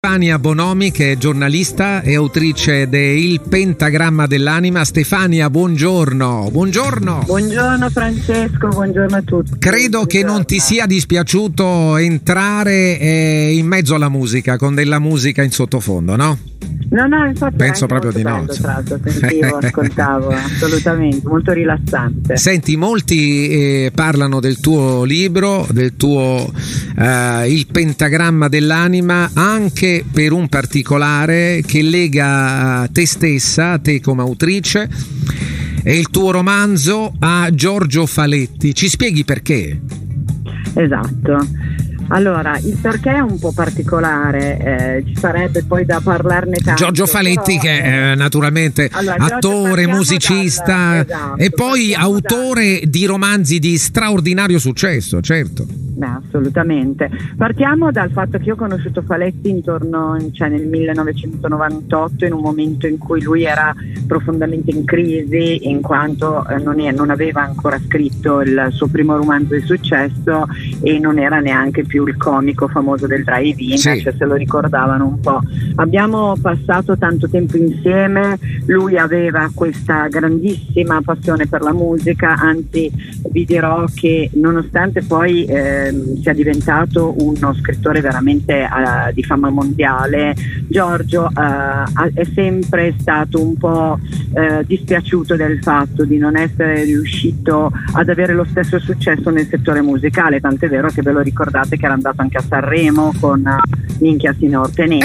Stefania Bonomi, che è giornalista e autrice de Il Pentagramma dell'Anima. Stefania, buongiorno. Buongiorno. Buongiorno Francesco, buongiorno a tutti. Credo che non ti sia dispiaciuto entrare in mezzo alla musica, con della musica in sottofondo, no? No, infatti penso proprio di no. Sentivo, ascoltavo, assolutamente, molto rilassante. Senti, molti parlano del tuo libro, del tuo Il Pentagramma dell'Anima, anche per un particolare che lega te stessa, te come autrice, e il tuo romanzo a Giorgio Faletti. Ci spieghi perché? Esatto. Allora, il perché è un po' particolare, ci sarebbe poi da parlarne tanto. Giorgio Faletti, però, che è naturalmente attore, musicista e poi autore di romanzi di straordinario successo, certo. Assolutamente. Partiamo dal fatto che io ho conosciuto Faletti nel 1998, in un momento in cui lui era profondamente in crisi, in quanto non aveva ancora scritto il suo primo romanzo di successo e non era neanche più il comico famoso del drive-in, sì. Cioè se lo ricordavano un po'. Abbiamo passato tanto tempo insieme, lui aveva questa grandissima passione per la musica, anzi vi dirò che nonostante poi sia diventato uno scrittore veramente di fama mondiale, Giorgio è sempre stato un po' dispiaciuto del fatto di non essere riuscito ad avere lo stesso successo nel settore musicale, tant'è vero che ve lo ricordate che era andato anche a Sanremo con Minchia Signor Tenente,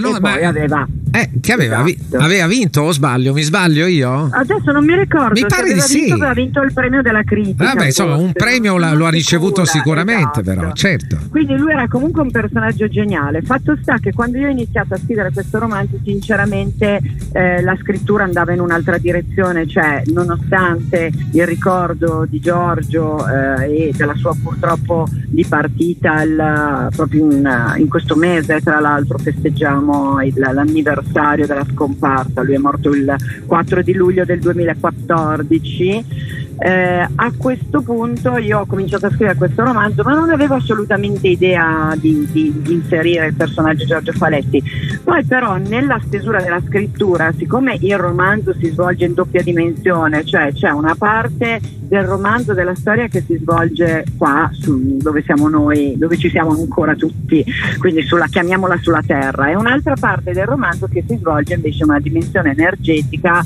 aveva vinto, o sbaglio? Mi sbaglio io? Adesso non mi ricordo, mi pare di sì. Aveva vinto il premio della critica. Vabbè, insomma, un premio lo ha ricevuto sicuramente, esatto. Però certo. Quindi lui era comunque un personaggio geniale. Fatto sta che quando io ho iniziato a scrivere questo romanzo, sinceramente la scrittura andava in un'altra direzione, cioè nonostante il ricordo di Giorgio e della sua purtroppo dipartita proprio in questo mese, tra l'altro festeggiamo l'anniversario della scomparsa, lui è morto il 4 di luglio del 2014. A questo punto io ho cominciato a scrivere questo romanzo, ma non avevo assolutamente idea di inserire il personaggio Giorgio Faletti. Poi però nella stesura della scrittura, siccome il romanzo si svolge in doppia dimensione, cioè c'è una parte del romanzo, della storia, che si svolge qua dove siamo noi, dove ci siamo ancora tutti, quindi chiamiamola sulla terra, e un'altra parte del romanzo che si svolge invece in una dimensione energetica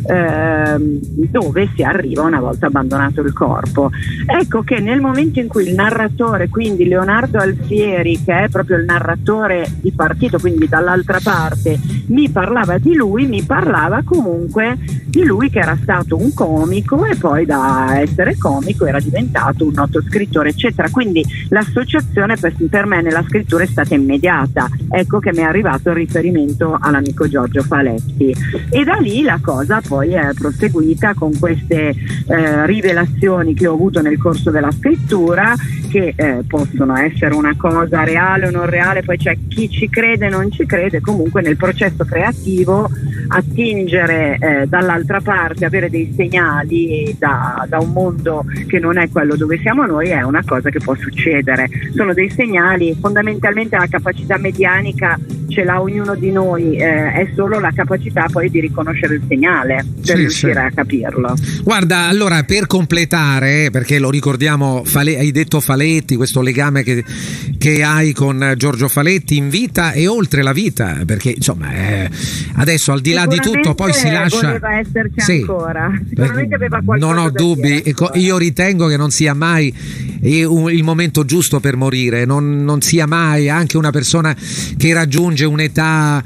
dove si arriva una volta abbandonato il corpo. Ecco che nel momento in cui il narratore, quindi Leonardo Alfieri, che è proprio il narratore di partito, quindi dall'altra parte, mi parlava di lui, mi parlava comunque di lui che era stato un comico e poi da essere comico era diventato un noto scrittore, eccetera. Quindi l'associazione per me nella scrittura è stata immediata. Ecco che mi è arrivato il riferimento all'amico Giorgio Faletti, e da lì la cosa poi è proseguita con queste rivelazioni che ho avuto nel corso della scrittura, che possono essere una cosa reale o non reale, poi c'è chi ci crede e non ci crede. Comunque nel processo creativo attingere dall'altra parte, avere dei segnali da un mondo che non è quello dove siamo noi, è una cosa che può succedere. Sono dei segnali, fondamentalmente la capacità medianica ce l'ha ognuno di noi, è solo la capacità poi di riconoscere il segnale per riuscire a capirlo. Guarda, allora, per completare, perché lo ricordiamo, hai detto Faletti, questo legame che hai con Giorgio Faletti in vita e oltre la vita, perché insomma adesso al di là di tutto poi si lascia, voleva esserci ancora, sicuramente aveva qualcosa, non ho dubbi, io ritengo che non sia mai il momento giusto per morire, non sia mai, anche una persona che raggiunge un'età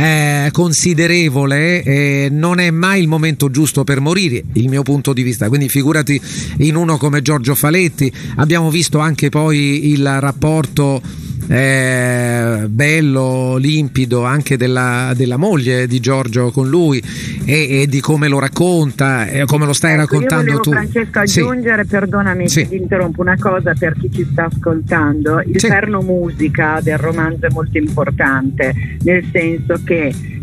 considerevole, non è mai il momento giusto per morire, il mio punto di vista. Quindi figurati in uno come Giorgio Faletti. Abbiamo visto anche poi il rapporto bello, limpido anche della moglie di Giorgio con lui, e di come lo racconta, come lo stai raccontando io volevo, tu. Francesco, aggiungere, perdonami se ti interrompo, una cosa per chi ci sta ascoltando. Il perno musica del romanzo è molto importante, nel senso che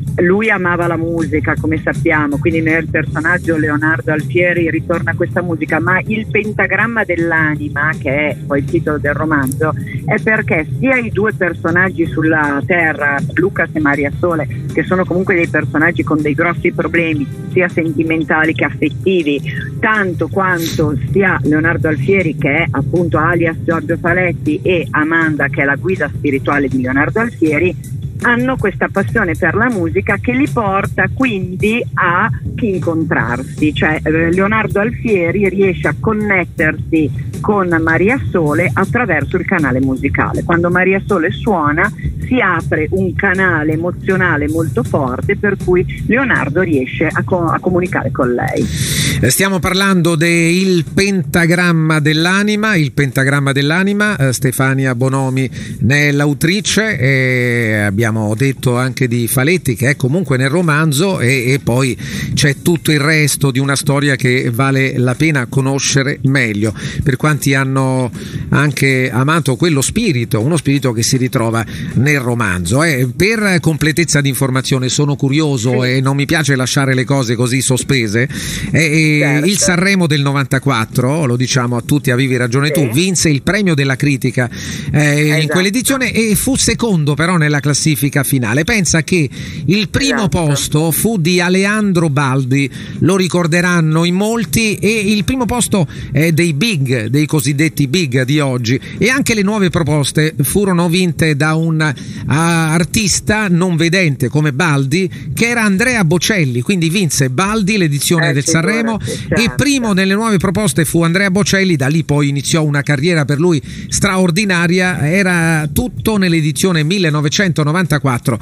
lui amava la musica, come sappiamo, quindi nel personaggio Leonardo Alfieri ritorna questa musica, ma il pentagramma dell'anima, che è poi il titolo del romanzo, è perché sia i due personaggi sulla Terra, Lucas e Maria Sole, che sono comunque dei personaggi con dei grossi problemi sia sentimentali che affettivi, tanto quanto sia Leonardo Alfieri, che è appunto alias Giorgio Faletti, e Amanda, che è la guida spirituale di Leonardo Alfieri, hanno questa passione per la musica che li porta quindi a incontrarsi, cioè Leonardo Alfieri riesce a connettersi con Maria Sole attraverso il canale musicale. Quando Maria Sole suona si apre un canale emozionale molto forte, per cui Leonardo riesce a comunicare con lei. Stiamo parlando del pentagramma dell'anima, il pentagramma dell'anima. Stefania Bonomi ne è l'autrice, e abbiamo detto anche di Faletti, che è comunque nel romanzo, e poi c'è tutto il resto di una storia che vale la pena conoscere meglio per quanti hanno anche amato quello spirito, uno spirito che si ritrova nel romanzo. Per completezza di informazione, sono curioso e non mi piace lasciare le cose così sospese. Certo. Il Sanremo del 94, lo diciamo a tutti, avevi ragione tu, vinse il premio della critica in quell'edizione, e fu secondo però nella classifica finale. Pensa che il primo posto fu di Aleandro Baldi, lo ricorderanno in molti, e il primo posto dei big, dei cosiddetti big di oggi, e anche le nuove proposte furono vinte da un artista non vedente come Baldi, che era Andrea Bocelli, quindi vinse Baldi l'edizione del Sanremo, certo. E primo nelle nuove proposte fu Andrea Bocelli. Da lì poi iniziò una carriera per lui straordinaria. Era tutto nell'edizione 1994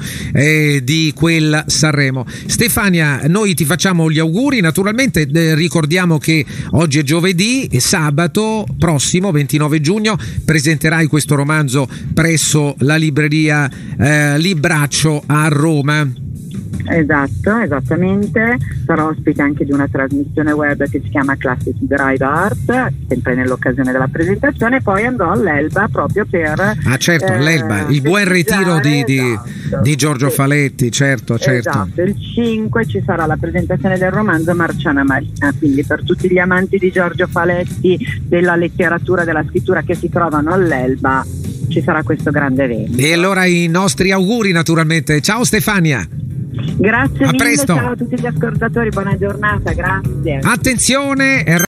di quel Sanremo. Stefania, noi ti facciamo gli auguri, naturalmente ricordiamo che oggi è giovedì e sabato prossimo 29 giugno presenterai questo romanzo presso la libreria Libraccio a Roma. Esatto, esattamente. Sarò ospite anche di una trasmissione web che si chiama Classic Drive Art, sempre nell'occasione della presentazione. Poi andrò all'Elba proprio per all'Elba, il buon ritiro di Giorgio Faletti, certo. Esatto, il 5 ci sarà la presentazione del romanzo Marciana Marina, quindi per tutti gli amanti di Giorgio Faletti, della letteratura, della scrittura, che si trovano all'Elba, ci sarà questo grande evento. E allora i nostri auguri, naturalmente. Ciao Stefania. Grazie a mille, presto. Ciao a tutti gli ascoltatori, buona giornata, grazie. Attenzione.